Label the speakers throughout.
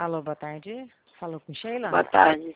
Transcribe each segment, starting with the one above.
Speaker 1: Alô, boa tarde. Falou com Sheila?
Speaker 2: Boa tarde.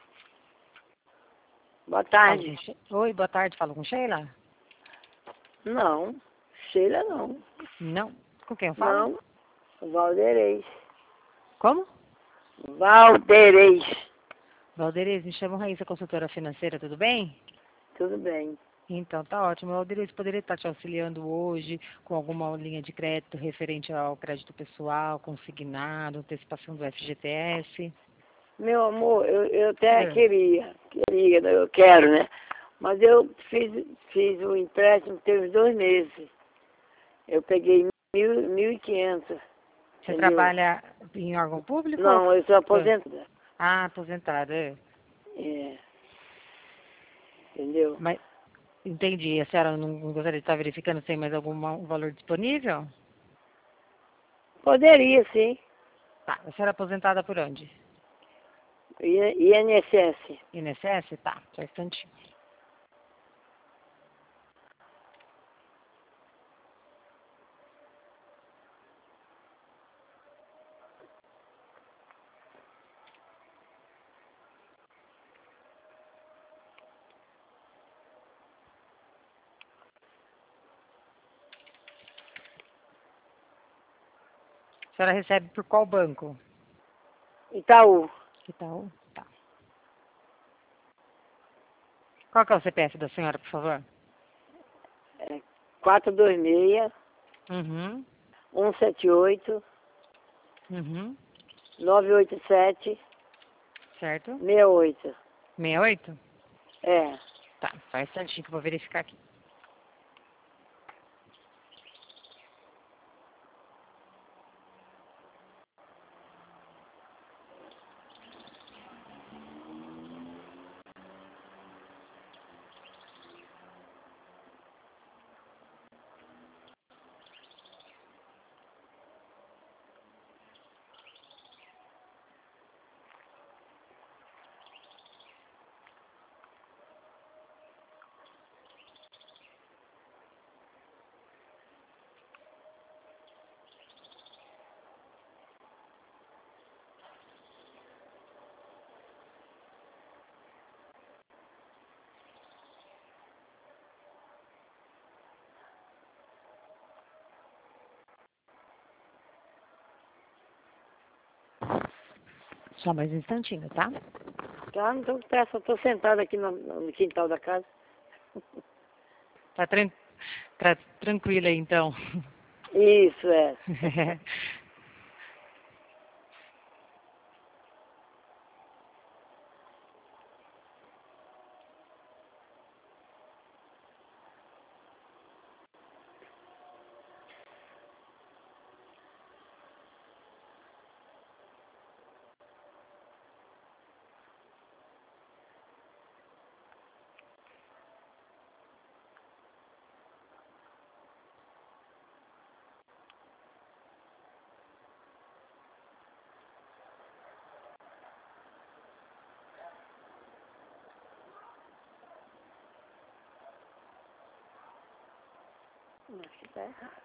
Speaker 2: Boa tarde.
Speaker 1: Oi, boa tarde. Falou com Sheila?
Speaker 2: Não, Sheila não.
Speaker 1: Não. Com quem eu falo?
Speaker 2: Não, Valderez.
Speaker 1: Como?
Speaker 2: Valderez.
Speaker 1: Valderez, me chamo Raíssa, consultora financeira, tudo bem?
Speaker 2: Tudo bem.
Speaker 1: Então, tá ótimo. Valderez, poderia estar te auxiliando hoje com alguma linha de crédito referente ao crédito pessoal, consignado, antecipação do FGTS?
Speaker 2: Meu amor, eu até
Speaker 1: É.
Speaker 2: queria, eu quero, né? Mas eu fiz um empréstimo, teve 2 meses. Eu peguei 1.500.
Speaker 1: Você
Speaker 2: Entendeu?
Speaker 1: trabalha em órgão público?
Speaker 2: Não, eu sou aposentada.
Speaker 1: Ah, aposentada, é.
Speaker 2: É. Entendeu?
Speaker 1: Mas, entendi. A senhora não gostaria de estar verificando se tem mais algum valor disponível?
Speaker 2: Poderia, sim.
Speaker 1: Tá. A senhora é aposentada por onde?
Speaker 2: INSS.
Speaker 1: INSS? Tá. Só um instantinho. A senhora recebe por qual banco?
Speaker 2: Itaú.
Speaker 1: Itaú? Tá. Qual que é o CPF da senhora, por favor?
Speaker 2: 426
Speaker 1: Uhum.
Speaker 2: 178
Speaker 1: Uhum.
Speaker 2: 987
Speaker 1: Certo?
Speaker 2: 68.
Speaker 1: 68?
Speaker 2: É.
Speaker 1: Tá. Só um instantinho que eu vou verificar aqui. Só mais um instantinho, tá?
Speaker 2: Tá, não tô com pressa, eu tô sentada aqui no quintal da casa.
Speaker 1: Tá, tá tranquila aí, então.
Speaker 2: Isso, é. Acho que tá errado.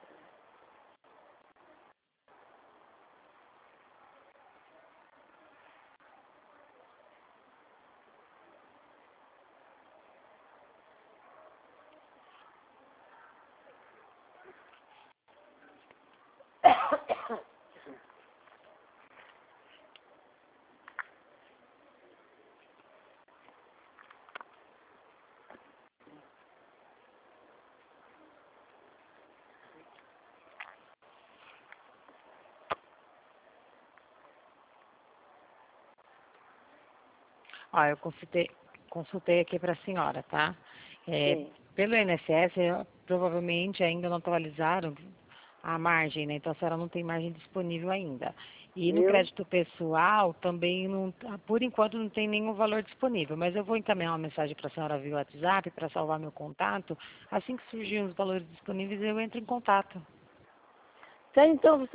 Speaker 1: Ó, eu consultei aqui para a senhora, tá?
Speaker 2: Sim.
Speaker 1: Pelo INSS, provavelmente ainda não atualizaram a margem, né? Então a senhora não tem margem disponível ainda. E no
Speaker 2: Viu?
Speaker 1: crédito pessoal também não, por enquanto não tem nenhum valor disponível, mas eu vou encaminhar uma mensagem para a senhora via WhatsApp para salvar meu contato. Assim que surgirem os valores disponíveis, eu entro em contato.
Speaker 2: Tá, então você,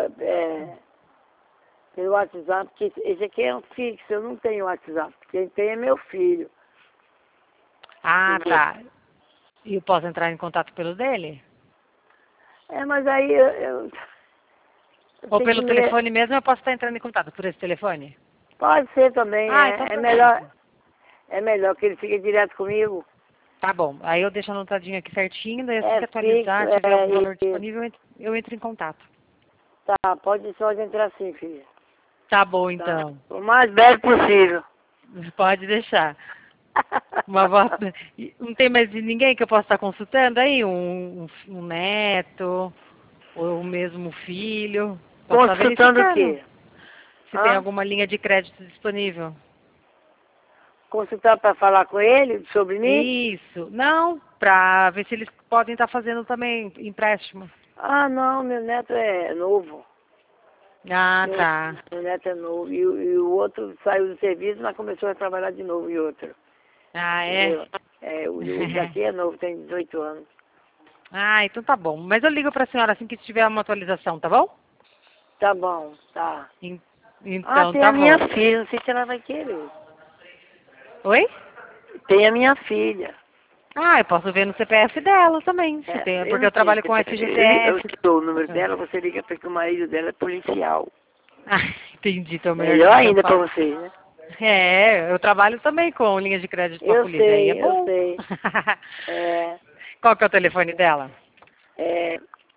Speaker 2: pelo WhatsApp, porque esse aqui é um fixo, eu não tenho WhatsApp. Quem tem é meu filho.
Speaker 1: Ah,
Speaker 2: Entendeu?
Speaker 1: tá. E eu posso entrar em contato pelo dele?
Speaker 2: É, mas aí
Speaker 1: Ou pelo telefone mesmo eu posso estar entrando em contato por esse telefone?
Speaker 2: Pode ser também,
Speaker 1: Então
Speaker 2: é melhor. É melhor que ele fique direto comigo.
Speaker 1: Tá bom. Aí eu deixo anotadinho aqui certinho, daí assim que atualizar,
Speaker 2: Fixo,
Speaker 1: tiver algum valor disponível, eu entro em contato.
Speaker 2: Tá, pode entrar sim, filha.
Speaker 1: Tá bom, então.
Speaker 2: O mais breve possível.
Speaker 1: Pode deixar. Uma voz... Não tem mais ninguém que eu possa estar consultando aí? Um neto, ou o mesmo filho? Posso estar
Speaker 2: Consultando o
Speaker 1: verificando
Speaker 2: quê?
Speaker 1: se tem alguma linha de crédito disponível.
Speaker 2: Consultar para falar com ele sobre mim?
Speaker 1: Isso. Não, para ver se eles podem estar fazendo também empréstimo.
Speaker 2: Ah, não, meu neto é novo.
Speaker 1: Ah, tá.
Speaker 2: Meu neto é novo. E o outro saiu do serviço, mas começou a trabalhar de novo e outro.
Speaker 1: Ah, é?
Speaker 2: O daqui é novo, tem 18 anos.
Speaker 1: Ah, então tá bom. Mas eu ligo para a senhora assim que tiver uma atualização, tá bom?
Speaker 2: Tá bom, tá.
Speaker 1: Então,
Speaker 2: tem
Speaker 1: tá
Speaker 2: a minha
Speaker 1: bom.
Speaker 2: filha, não sei se ela vai querer.
Speaker 1: Oi?
Speaker 2: Tem a minha filha.
Speaker 1: Ah, eu posso ver no CPF dela também, se tem,
Speaker 2: Eu
Speaker 1: porque
Speaker 2: não
Speaker 1: eu
Speaker 2: tenho.
Speaker 1: trabalho com
Speaker 2: Eu
Speaker 1: FGTS.
Speaker 2: te dou o número dela, você liga porque o marido dela é policial.
Speaker 1: Ah, entendi, então melhor
Speaker 2: Melhor
Speaker 1: deixar
Speaker 2: ainda para
Speaker 1: falar.
Speaker 2: vocês, né?
Speaker 1: Eu trabalho também com linha de crédito para
Speaker 2: Eu
Speaker 1: polícia, aí é
Speaker 2: sei, eu
Speaker 1: bom.
Speaker 2: sei. É,
Speaker 1: Qual que é o telefone dela?
Speaker 2: é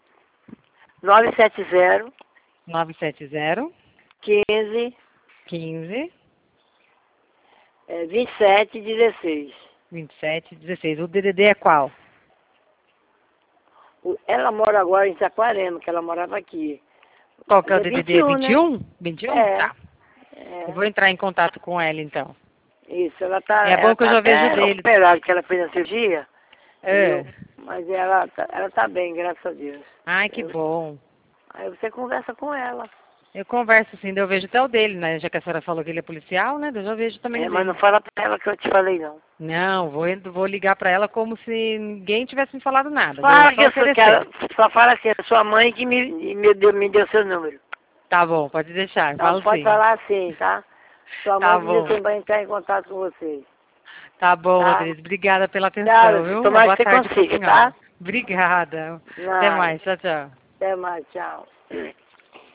Speaker 2: 970
Speaker 1: 970
Speaker 2: 15
Speaker 1: 15
Speaker 2: 27 16.
Speaker 1: 27 16. O DDD é qual?
Speaker 2: Ela mora agora em Saquarema, que ela morava aqui.
Speaker 1: Qual que é o
Speaker 2: É
Speaker 1: DDD?
Speaker 2: 21, né?
Speaker 1: 21? 21? Tá. Eu vou entrar em contato com ela então.
Speaker 2: Isso, ela
Speaker 1: É bom que eu
Speaker 2: tá
Speaker 1: já vejo
Speaker 2: até
Speaker 1: dele.
Speaker 2: operada, que ela fez a cirurgia,
Speaker 1: É.
Speaker 2: viu? Mas ela tá bem, graças a Deus.
Speaker 1: Ai, que bom.
Speaker 2: Aí você conversa com ela.
Speaker 1: Eu converso sim, daí eu vejo até o dele, né? Já que a senhora falou que ele é policial, né? Eu já vejo também o
Speaker 2: Mas
Speaker 1: dele.
Speaker 2: não fala pra ela que eu te falei, não.
Speaker 1: Não, vou ligar pra ela como se ninguém tivesse me falado nada.
Speaker 2: Fala
Speaker 1: Vou só oferecer.
Speaker 2: só fala que é sua mãe que me deu seu número.
Speaker 1: Tá bom, pode deixar,
Speaker 2: Então
Speaker 1: falo
Speaker 2: pode
Speaker 1: sim.
Speaker 2: falar assim, tá? Sua
Speaker 1: Tá
Speaker 2: mãe pediu
Speaker 1: bom.
Speaker 2: também entrar em contato com vocês.
Speaker 1: Tá bom,
Speaker 2: Tá?
Speaker 1: Rodrigues. Obrigada pela atenção,
Speaker 2: Tchau,
Speaker 1: viu? Uma
Speaker 2: tomara
Speaker 1: boa
Speaker 2: que você
Speaker 1: tarde pra
Speaker 2: consiga,
Speaker 1: senhora.
Speaker 2: tá?
Speaker 1: Obrigada. Até
Speaker 2: Nada.
Speaker 1: mais. Tchau, tchau.
Speaker 2: Até mais, tchau.